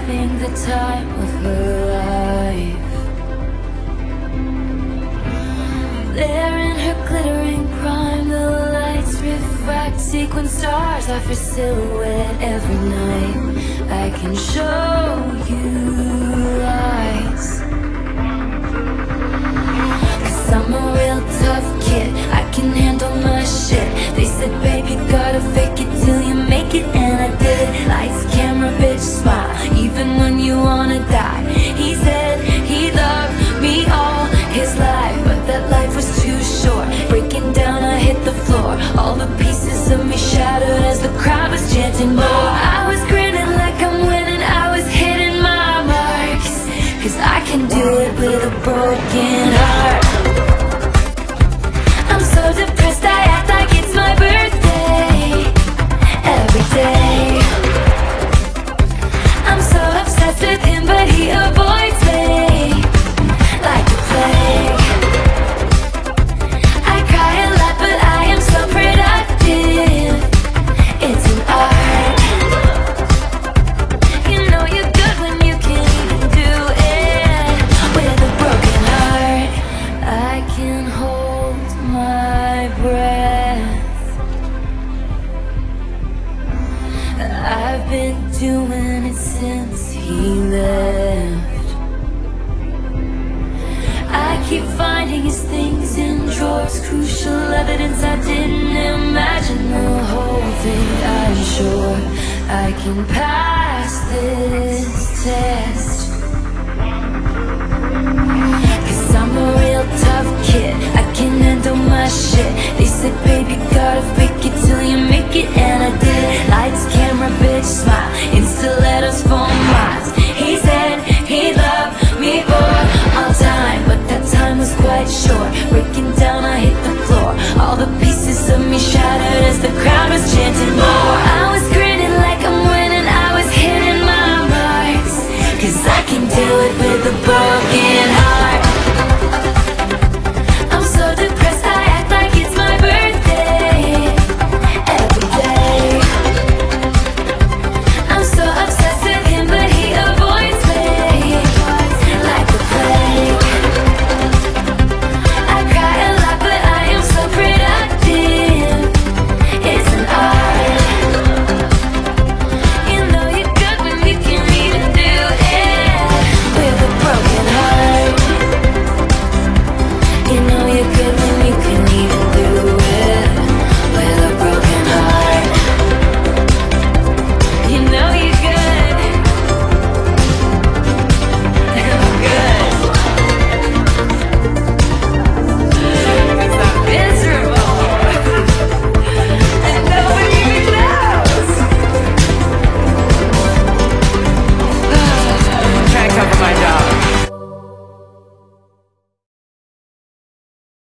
having the time of her life. There in her glittering prime, the lights refract sequin stars off her silhouette every night. I can show you lights, 'cause I'm a real tough kid, I can handle my shit. They said, babe, you gotta fake it till you make it, and I did. Lights, camera, bitch, smile, even when you wanna die. He said he loved me all his life, but that life was too short. Breaking down, I hit the floor, all the pieces of me shattered as the crowd was chanting more. I was grinning like I'm winning, I was hitting my marks, 'cause I can do it with a broken heart. I'm so depressed, I act like it's my birthday every day. I'm so obsessed with him, but he avoids me like the plague. I cry a lot, but I am so productive. It's an art. You know you're good when you can even do it with a broken heart. I can hold my breath. I've been doing it since he left. I keep finding his things in drawers, crucial evidence I didn't imagine. The whole thing, I'm sure I can pass this test, 'cause I'm a real tough kid, I can handle my shit. They said, baby, gotta fake it till you make it, and I did. Lights, camera,